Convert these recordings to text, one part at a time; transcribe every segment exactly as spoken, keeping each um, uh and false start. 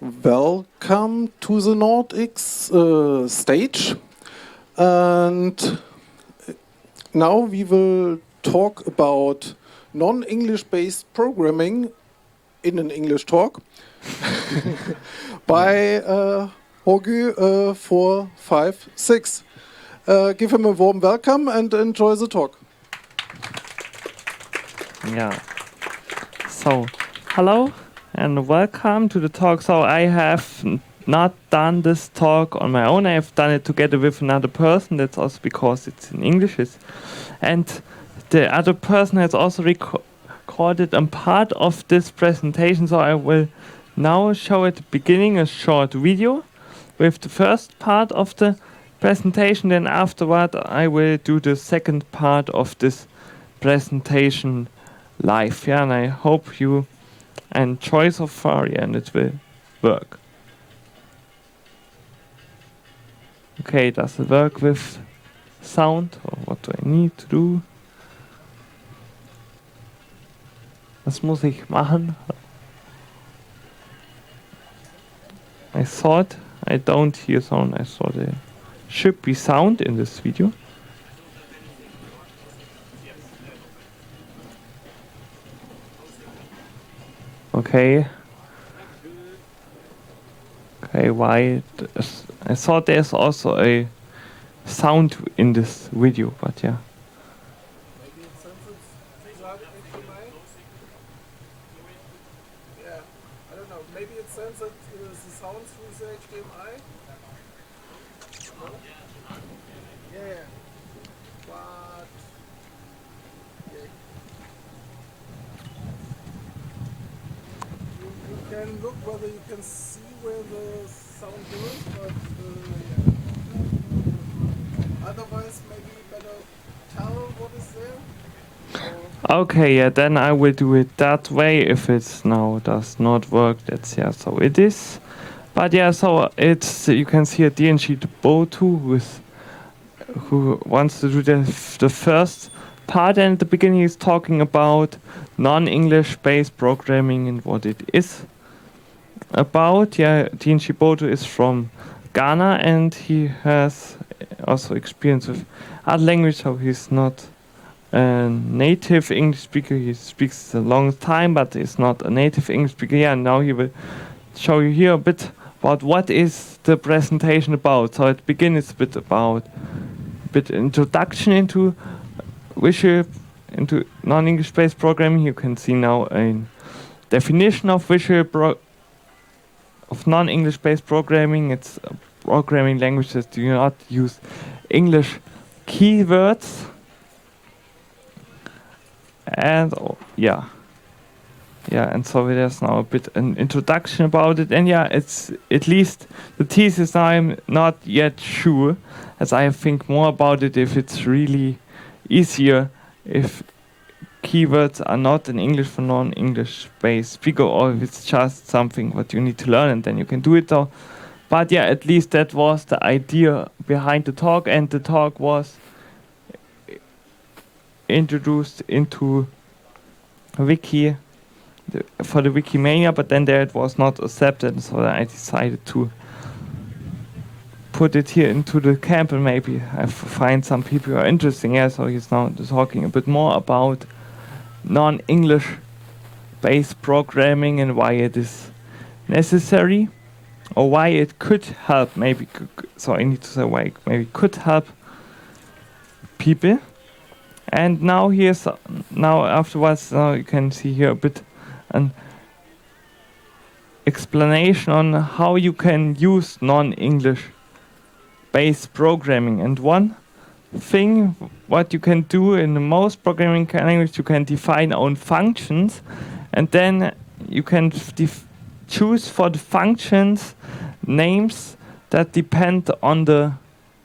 Welcome to the NordX uh, stage, and now we will talk about non-English based programming in an English talk by uh, Jorge uh, four five six. Uh, give him a warm welcome and enjoy the talk. Yeah. So, hello and welcome to the talk. So, I have n- not done this talk on my own. I have done it together with another person. That's also because it's in English. It's, and the other person has also reco- recorded a part of this presentation. So, I will now show at the beginning a short video with the first part of the presentation. Then, afterward, I will do the second part of this presentation live. Yeah, and I hope you enjoy so far, yeah, and it will work. Okay, does it work with sound, or what do I need to do? Was muss ich machen? I thought I don't hear sound. I thought there should be sound in this video. Okay. Okay, why? th- I thought there's also a sound in this video, but yeah. Maybe it senses H D M I. Yeah, I don't know. Maybe it senses uh, the sound through the H D M I. No? Yeah, yeah. But yeah. You, you can look whether you can see where the sound goes, but uh, yeah. Otherwise, maybe better tell what is there. Or Okay, yeah, then I will do it that way. If it's now does not work, that's yeah, so it is. But yeah, so it's you can see a D N G Botu with who wants to do the f- the first part, and at the beginning he's talking about non-English based programming and what it is about. Yeah, D N G Botu is from Ghana and he has also experience with other language, so he's not a native English speaker. He speaks a long time, but is not a native English speaker. Yeah, and now he will show you here a bit about what is the presentation about. So at begin it's a bit about a bit introduction into visual into non-English based programming. You can see now a definition of visual pro- of non-English based programming. It's a programming language that do not use English keywords. And oh, yeah, yeah, and so there's now a bit an introduction about it, and yeah, it's at least the thesis. I'm not yet sure, as I think more about it if it's really easier if keywords are not in English for non-English based speaker, or if it's just something what you need to learn and then you can do it. Though, but yeah, at least that was the idea behind the talk, and the talk was introduced into wiki the, for the Wikimania, but then there it was not accepted, so I decided to put it here into the camp, and maybe I f- find some people who are interesting. Yeah, so he's now talking a bit more about non-English based programming and why it is necessary, or why it could help. Maybe c- c- so I need to say why it maybe could help people. And now here's now afterwards now you can see here a bit an explanation on how you can use non-English based programming. And one thing what you can do in the most programming ca- language, you can define own functions, and then you can f- def- choose for the functions names that depend on the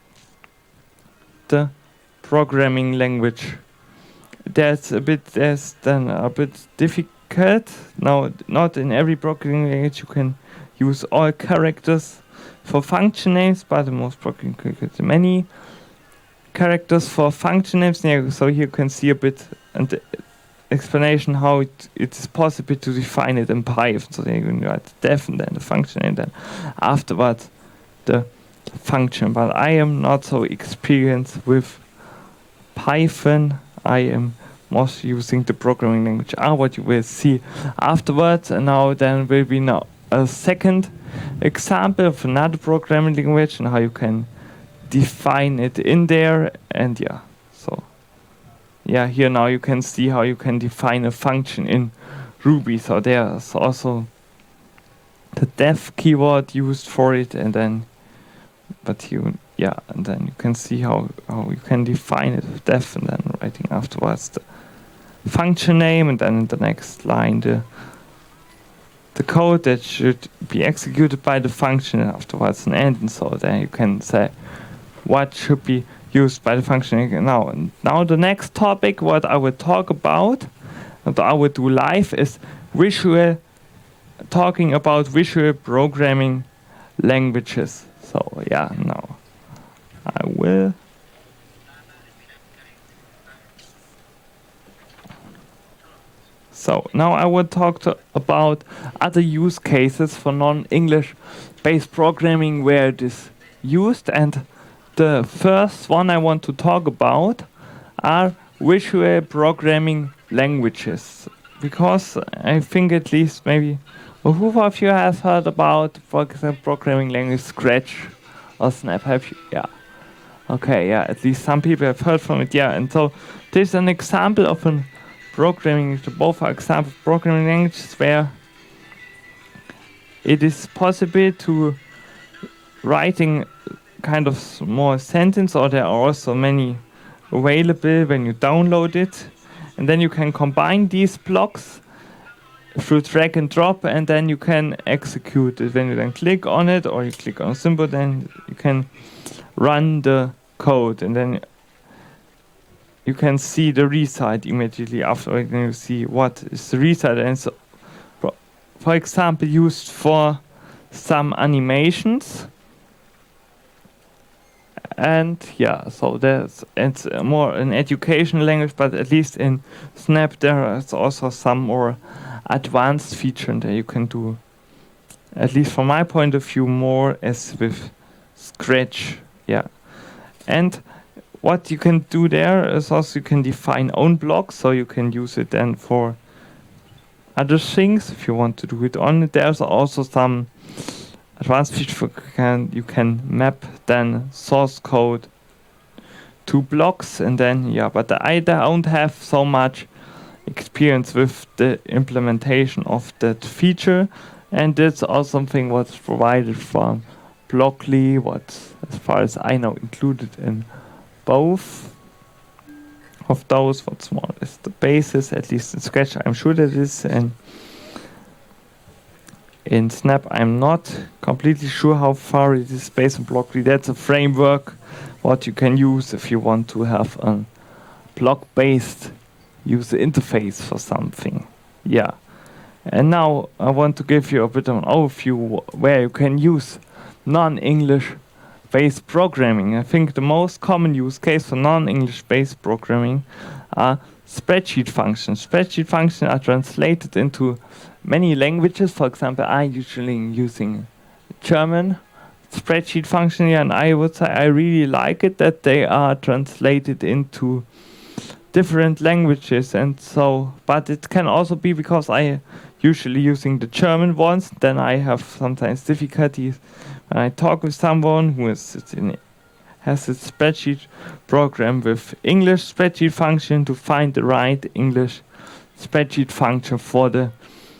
the programming language. That's a bit that's then a bit difficult. Now, not in every programming language you can use all characters for function names, but in most programming languages many characters for function names. Yeah, so here you can see a bit, and explanation how it, it is possible to define it in Python. So then you can write def and then the function and then afterwards the function. But I am not so experienced with Python. I am mostly using the programming language R, what you will see afterwards. And now then will be now a second example of another programming language and how you can define it in there. And yeah, so yeah, here now you can see how you can define a function in Ruby. So there's also the def keyword used for it, and then but you yeah, and then you can see how, how you can define it with def and then writing afterwards the function name, and then in the next line the the code that should be executed by the function, and afterwards an end, and so then you can say what should be used by the function. Now, now the next topic what I will talk about, and I will do live, is visual, talking about visual programming languages. So yeah, now I will. So now I will talk to about other use cases for non-English based programming where it is used, and the first one I want to talk about are visual programming languages, because I think at least maybe well, who of you has heard about, for example, programming language Scratch or Snap? Have you? Yeah. Okay, yeah, at least some people have heard from it, yeah. And so this is an example of a programming, both are examples of programming languages where it is possible to writing kind of small sentence, or there are also many available when you download it, and then you can combine these blocks through drag and drop, and then you can execute it. When you then click on it, or you click on a symbol, then you can run the code, and then you can see the result immediately after. Then you see what is the result, and so, for, for example, used for some animations. And yeah, so there's it's more an education language, but at least in Snap there is also some more advanced feature that you can do, at least from my point of view, more as with Scratch. Yeah, and what you can do there is also you can define own blocks, so you can use it then for other things if you want to do it on it. There's also some advanced feature for can you can map then source code to blocks, and then yeah, but I don't have so much experience with the implementation of that feature, and that's also something what's provided from Blockly, what as far as I know included in both of those. What's more is the basis, at least in Scratch I'm sure that is, and in Snap I'm not completely sure how far it is based on Blockly. That's a framework what you can use if you want to have a block-based user interface for something. Yeah. And now I want to give you a bit of an overview where you can use non-English based programming. I think the most common use case for non-English based programming are spreadsheet functions. Spreadsheet functions are translated into many languages. For example, I usually using German spreadsheet function here, and I would say I really like it that they are translated into different languages. And so, but it can also be because I usually using the German ones, then I have sometimes difficulties when I talk with someone who is in has a spreadsheet program with English spreadsheet function to find the right English spreadsheet function for the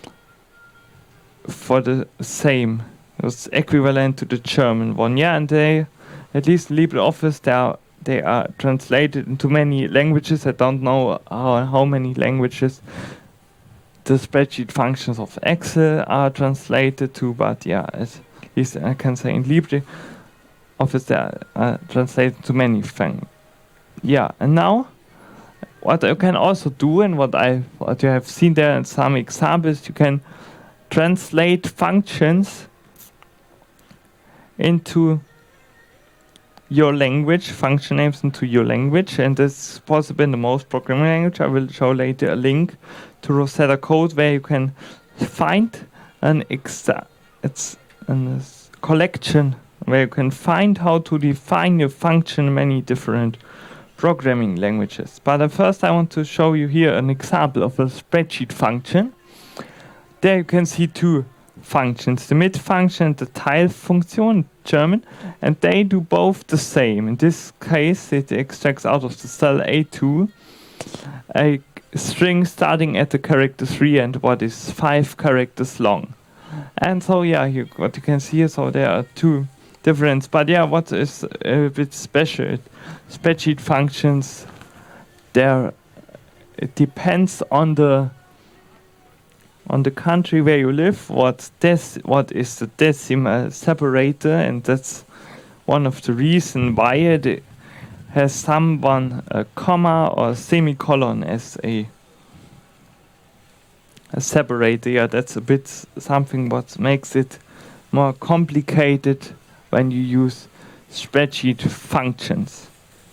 for the same. It's equivalent to the German one. Yeah, and they, at least in LibreOffice, they are they are translated into many languages. I don't know how, how many languages the spreadsheet functions of Excel are translated to, but yeah, at least I can say in LibreOffice they are uh, translated to many things. Yeah, and now what you can also do, and what I what you have seen there in some examples, you can translate functions into your language, function names into your language, and this is possible in the most programming language. I will show later a link to Rosetta Code where you can find an exa it's a collection where you can find how to define your function in many different programming languages. But uh, first I want to show you here an example of a spreadsheet function. There you can see two functions, the mid function and the tile function, German, and they do both the same. In this case, it extracts out of the cell A two a string starting at the character three and what is five characters long. And so yeah, here, what you can see here, so there are two difference. But yeah, what is a bit special, spreadsheet functions, there it depends on the on the country where you live, what des what is the decimal separator, and that's one of the reason why it has someone a comma or a semicolon as a, a separator. Yeah, that's a bit something what makes it more complicated when you use spreadsheet functions.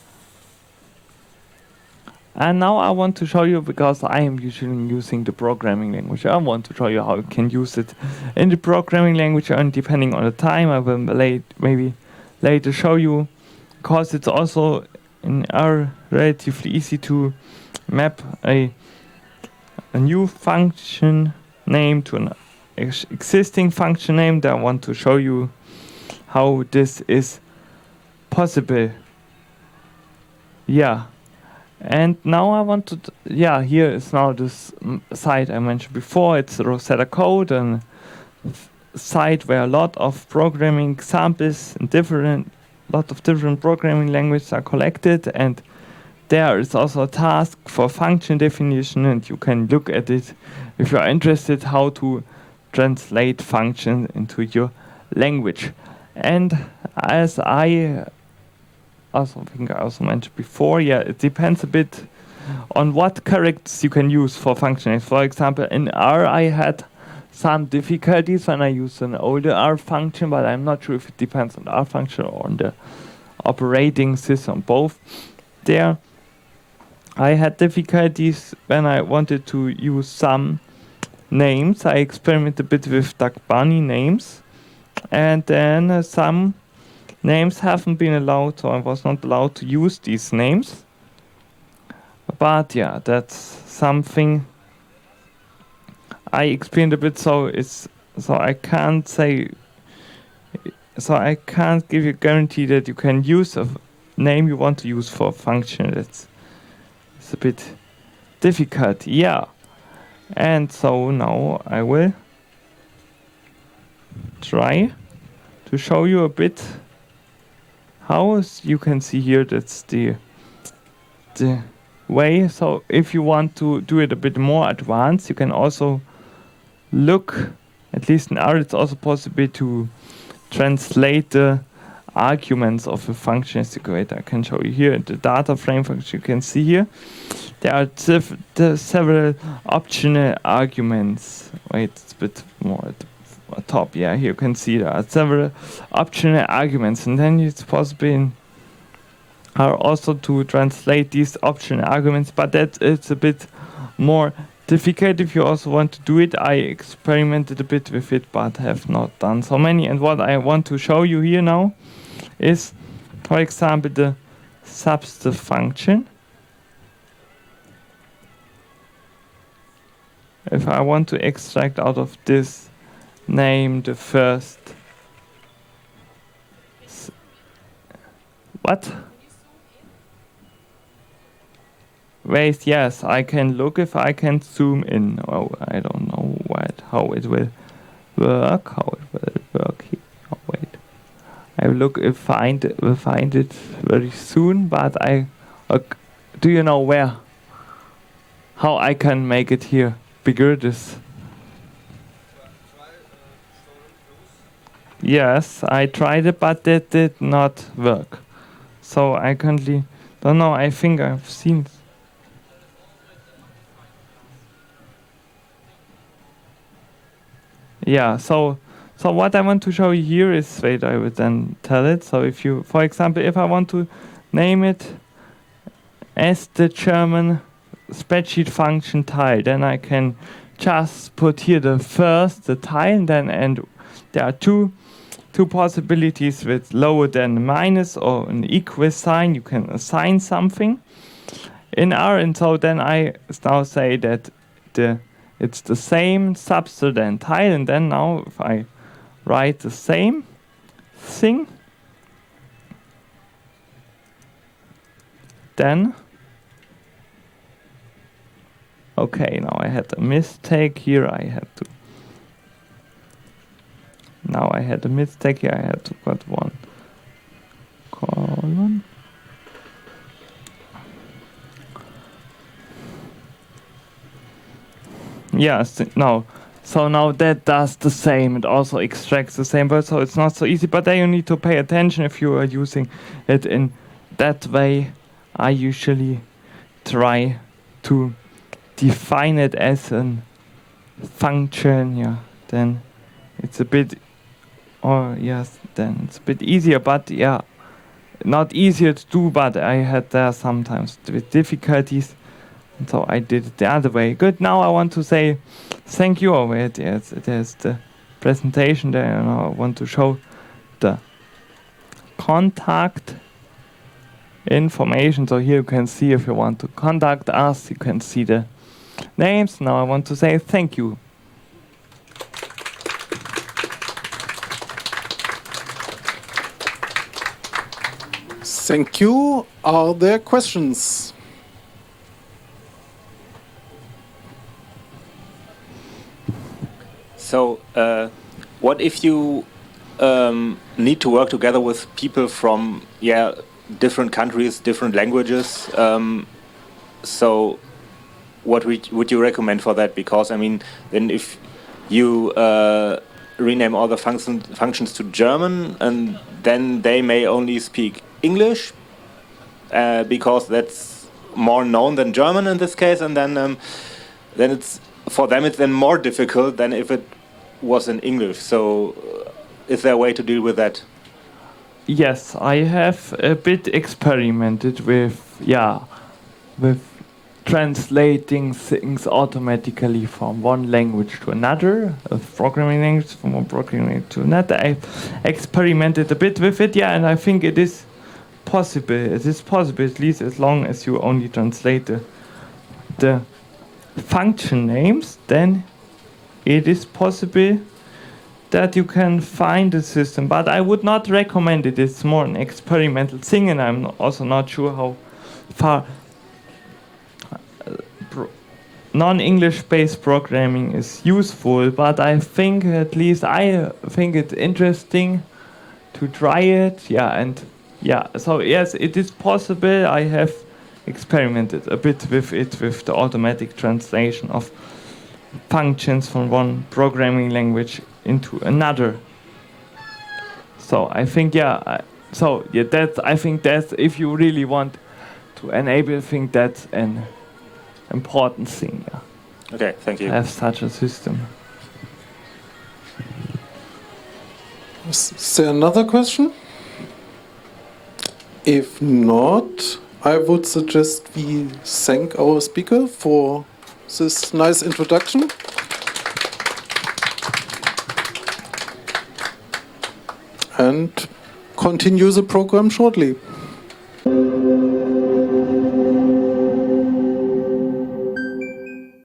And now I want to show you, because I am usually using the programming language, I want to show you how you can use it in the programming language, and depending on the time I will late, maybe later show you, because it's also in R relatively easy to map a, a new function name to an ex existing function name. That I want to show you how this is possible. Yeah. And now I want to, yeah, here is now this site I mentioned before. It's Rosetta Code, a site where a lot of programming examples and different, lot of different programming languages are collected. And there is also a task for function definition, and you can look at it if you are interested how to translate function into your language. And as I also I think I also mentioned before, yeah, it depends a bit on what characters you can use for functions. For example, in R I had some difficulties when I used an older R function, but I'm not sure if it depends on the R function or on the operating system. Both there, I had difficulties when I wanted to use some names. I experimented a bit with Duck Bunny names, and then uh, some names haven't been allowed, so I was not allowed to use these names. But yeah, that's something I explained a bit, so it's so I can't say so I can't give you a guarantee that you can use a name you want to use for a function. That's it's a bit difficult, yeah. And so now I will try to show you a bit how, as you can see here, that's the the way. So if you want to do it a bit more advanced, you can also look, at least in R, it's also possible to translate the arguments of a function as you create. I can show you here the data frame function. You can see here there are the several optional arguments. Wait, it's a bit more at the top. Yeah, here you can see there are several optional arguments, and then it's possible in R also to translate these optional arguments, but that it's a bit more difficult if you also want to do it. I experimented a bit with it, but have not done so many. And what I want to show you here now is, for example, the substitute function. If I want to extract out of this name the first s what? Wait, yes, I can look if I can zoom in. Oh, I don't know what, how it will work, how it will work here. Oh, wait. I will look if find it, will find it very soon, but I, uh, do you know where? How I can make it here bigger, this? Yes, I tried it, but that did not work. So I currently don't know, I think I've seen. Yeah, so So what I want to show you here is, wait, I would then tell it. So if you, for example, if I want to name it as the German spreadsheet function tile, then I can just put here the first, the tile, and then and there are two two possibilities with lower than minus or an equal sign. You can assign something in R, and so then I now say that the it's the same substr than tile, and then now if I write the same thing, then okay, now I had a mistake here. I had to now I had a mistake here. I had to put one colon. Yes, no. So now that does the same. It also extracts the same word, so it's not so easy. But then you need to pay attention if you are using it in that way. I usually try to define it as a function. Yeah, then it's a bit. Or yes, then it's a bit easier. But yeah, not easier to do. But I had there sometimes with difficulties. So I did it the other way. Good. Now I want to say thank you. Oh wait, yes, there's the presentation there. And I want to show the contact information. So here you can see if you want to contact us, you can see the names. Now I want to say thank you. Thank you. Are there questions? So, uh, what if you um, need to work together with people from yeah different countries, different languages? Um, so, what would would you recommend for that? Because I mean, then if you uh, rename all the function, functions to German, and then they may only speak English uh, because that's more known than German in this case, and then um, then it's for them it's then more difficult than if it was in English. So uh, is there a way to deal with that? Yes, I have a bit experimented with, yeah, with translating things automatically from one language to another, a programming language from one programming language to another. I experimented a bit with it, yeah, and I think it is possible. It is possible, at least as long as you only translate the, the function names, then it is possible that you can find a system. But I would not recommend it. It's more an experimental thing, and I'm also not sure how far uh, non-English based programming is useful. But I think, at least I think it's interesting to try it. Yeah, and yeah, so yes, it is possible. I have experimented a bit with it, with the automatic translation of functions from one programming language into another. So I think, yeah, I, so yeah, that's, I think that's, if you really want to enable, I think that's an important thing, yeah. Okay, thank you. Have such a system. Is there another question? If not, I would suggest we thank our speaker for this nice introduction. And continue the program shortly.